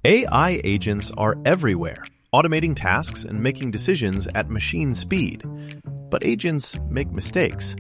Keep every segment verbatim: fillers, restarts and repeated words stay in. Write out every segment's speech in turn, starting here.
A I agents are everywhere, automating tasks and making decisions at machine speed. But agents make mistakes.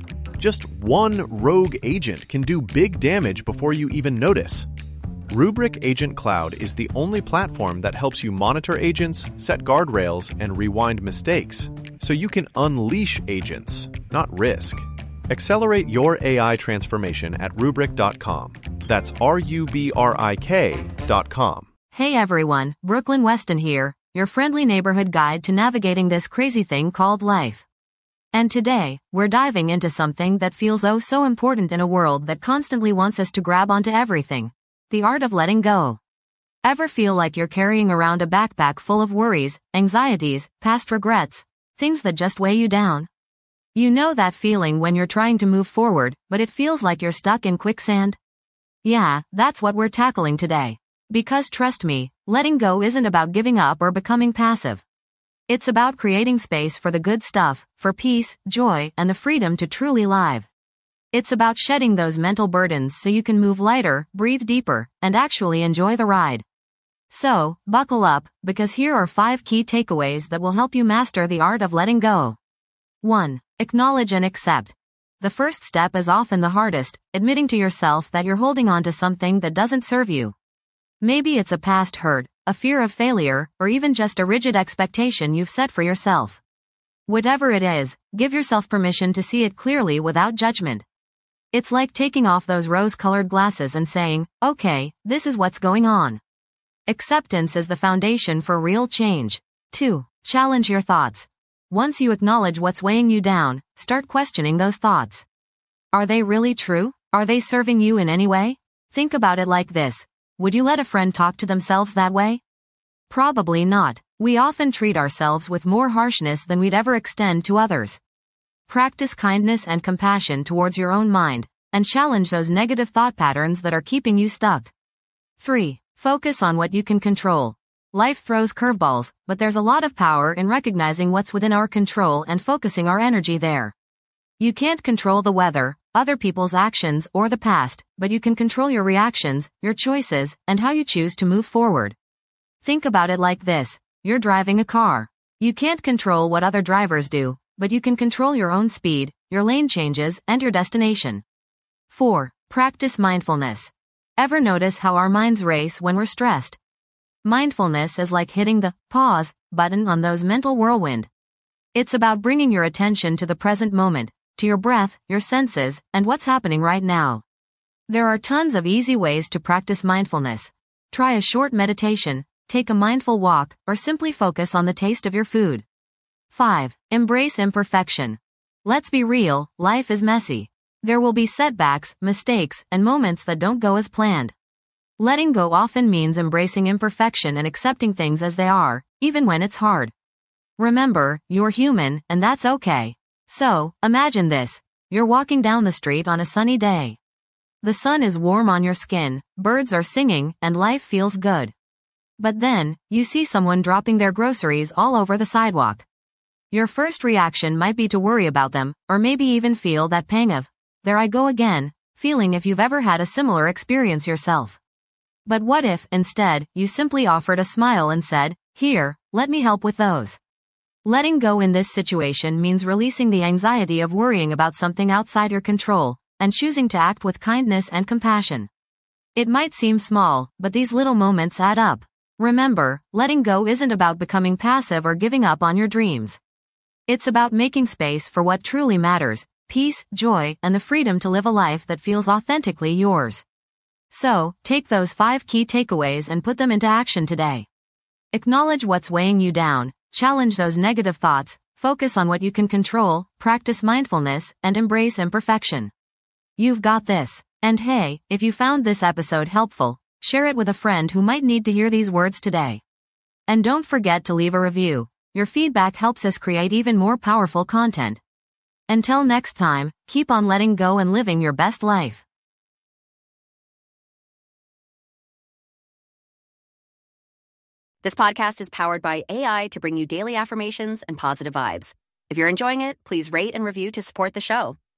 Just one rogue agent can do big damage before you even notice. Rubrik Agent Cloud is the only platform that helps you monitor agents, set guardrails, and rewind mistakes, so you can unleash agents, not risk. Accelerate your A I transformation at rubrik dot com. That's R U B R I K dot com. Hey everyone, Brooklyn Weston here, your friendly neighborhood guide to navigating this crazy thing called life. And today, we're diving into something that feels oh so important in a world that constantly wants us to grab onto everything. The art of letting go. Ever feel like you're carrying around a backpack full of worries, anxieties, past regrets, things that just weigh you down? You know that feeling when you're trying to move forward, but it feels like you're stuck in quicksand? Yeah, that's what we're tackling today. Because trust me, letting go isn't about giving up or becoming passive. It's about creating space for the good stuff, for peace, joy, and the freedom to truly live. It's about shedding those mental burdens so you can move lighter, breathe deeper, and actually enjoy the ride. So, buckle up, because here are five key takeaways that will help you master the art of letting go. one. Acknowledge and accept. The first step is often the hardest, admitting to yourself that you're holding on to something that doesn't serve you. Maybe it's a past hurt, a fear of failure, or even just a rigid expectation you've set for yourself. Whatever it is, give yourself permission to see it clearly without judgment. It's like taking off those rose-colored glasses and saying, okay, this is what's going on. Acceptance is the foundation for real change. two. Challenge your thoughts. Once you acknowledge what's weighing you down, start questioning those thoughts. Are they really true? Are they serving you in any way? Think about it like this. Would you let a friend talk to themselves that way? Probably not. We often treat ourselves with more harshness than we'd ever extend to others. Practice kindness and compassion towards your own mind, and challenge those negative thought patterns that are keeping you stuck. three. Focus on what you can control. Life throws curveballs, but there's a lot of power in recognizing what's within our control and focusing our energy there. You can't control the weather, other people's actions, or the past, but you can control your reactions, your choices, and how you choose to move forward. Think about it like this. You're driving a car. You can't control what other drivers do, but you can control your own speed, your lane changes, and your destination. four. Practice mindfulness. Ever notice how our minds race when we're stressed? Mindfulness is like hitting the pause button on those mental whirlwind. It's about bringing your attention to the present moment, to your breath, your senses, and what's happening right now. There are tons of easy ways to practice mindfulness. Try a short meditation, take a mindful walk, or simply focus on the taste of your food. five. Embrace imperfection. Let's be real, life is messy. There will be setbacks, mistakes, and moments that don't go as planned. Letting go often means embracing imperfection and accepting things as they are, even when it's hard. Remember, you're human, and that's okay. So, imagine this. You're walking down the street on a sunny day. The sun is warm on your skin, birds are singing, and life feels good. But then, you see someone dropping their groceries all over the sidewalk. Your first reaction might be to worry about them, or maybe even feel that pang of, there I go again, feeling if you've ever had a similar experience yourself. But what if, instead, you simply offered a smile and said, here, let me help with those. Letting go in this situation means releasing the anxiety of worrying about something outside your control, and choosing to act with kindness and compassion. It might seem small, but these little moments add up. Remember, letting go isn't about becoming passive or giving up on your dreams. It's about making space for what truly matters, peace, joy, and the freedom to live a life that feels authentically yours. So, take those five key takeaways and put them into action today. Acknowledge what's weighing you down, challenge those negative thoughts, focus on what you can control, practice mindfulness, and embrace imperfection. You've got this. And hey, if you found this episode helpful, share it with a friend who might need to hear these words today. And don't forget to leave a review. Your feedback helps us create even more powerful content. Until next time, keep on letting go and living your best life. This podcast is powered by A I to bring you daily affirmations and positive vibes. If you're enjoying it, please rate and review to support the show.